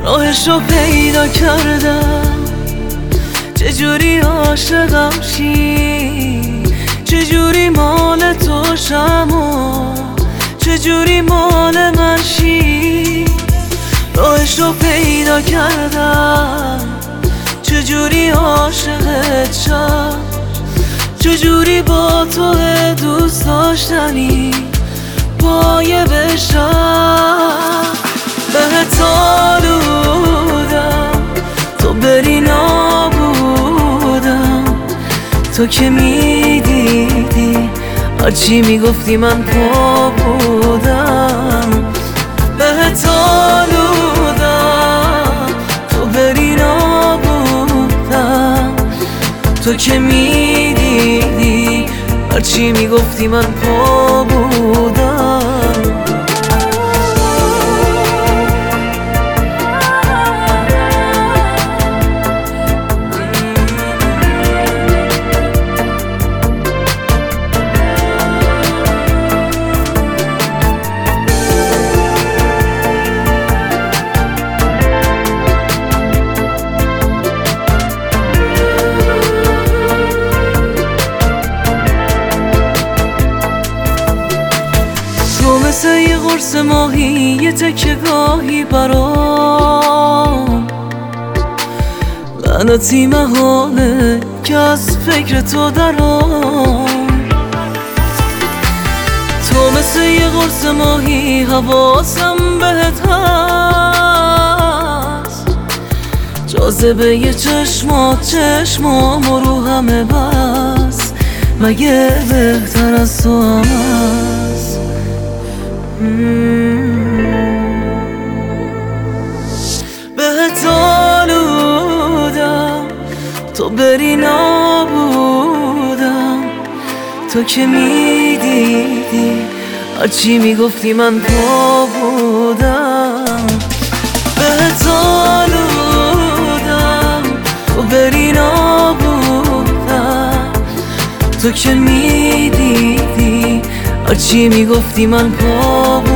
راهشو پیدا کردم، چجوری عاشقم شی، چجوری مال تو شم و چجوری مال من شی. راهشو پیدا کردم، چجوری عاشقت شم، چجوری با تو دوست داشتنی پایه بشم. بهت آلودم تو بری نابودم، تو که میدیدی هرچی میگفتی من پا بودم. بهت آلودم تو بری نابودم، تو که میدیدی هرچی میگفتی من پا بودم. مثل یه قرص ماهی، یه تکه گاهی برام لعنتی محاله که از فکر تو درام. تو مثل یه قرص ماهی، حواسم بهت هست، جاذبه یه چشمام رو همه بس، مگه بهتر از تو هم هست؟ بهت آلودم تو بری نابودم، تو که میدیدی هرچی میگفتی من پا بودم. بهت آلودم تو بری نابودم، تو که میدیدی هرچی میگفتی من پا